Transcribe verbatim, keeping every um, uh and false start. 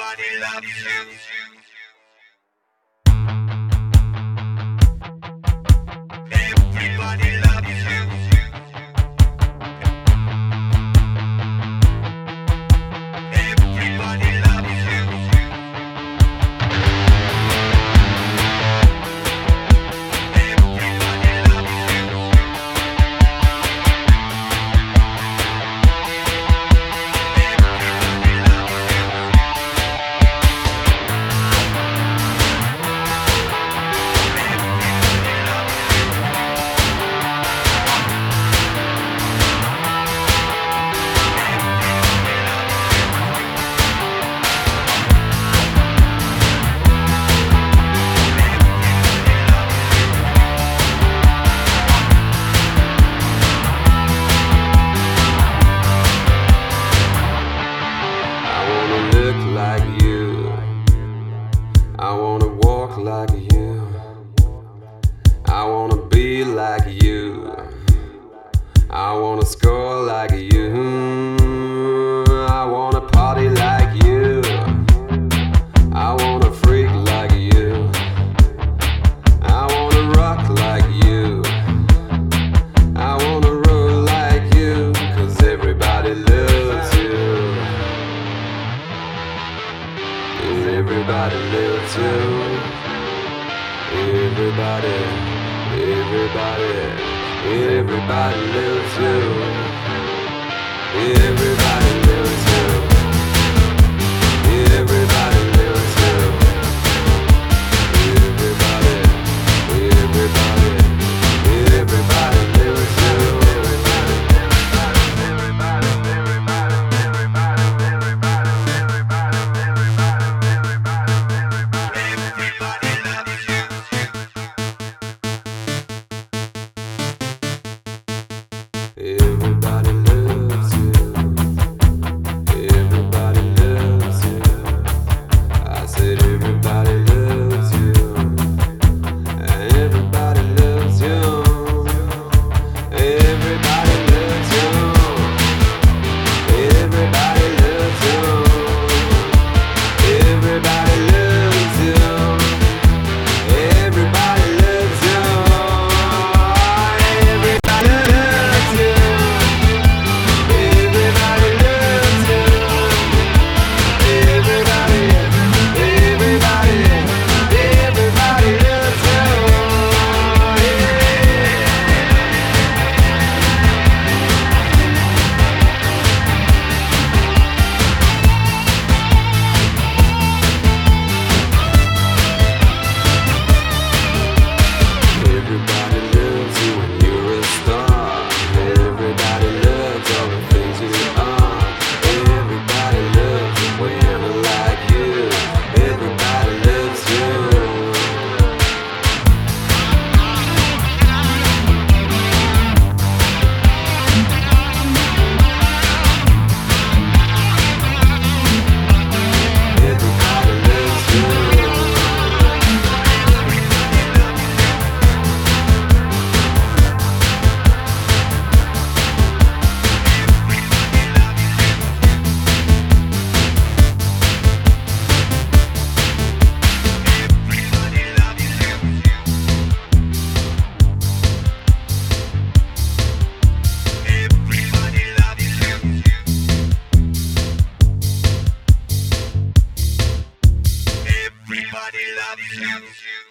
Everybody loves you. Everybody loves you. Everybody loves you. Everybody loves you. Like you, I wanna walk like you, I wanna be like you, I wanna score like you, I wanna party like you, I wanna freak like you, I wanna rock like you, I wanna roll like you, 'cause everybody loves you. Everybody loves you. Everybody, everybody, everybody loves you. Everybody loves you. Everybody loves you. Everybody, everybody, everybody loves you. Everybody loves you. Everybody loves you. I said everybody loves you. Everybody loves you. Everybody loves you. Everybody loves you. Everybody loves you. Everybody loves you. Everybody loves you.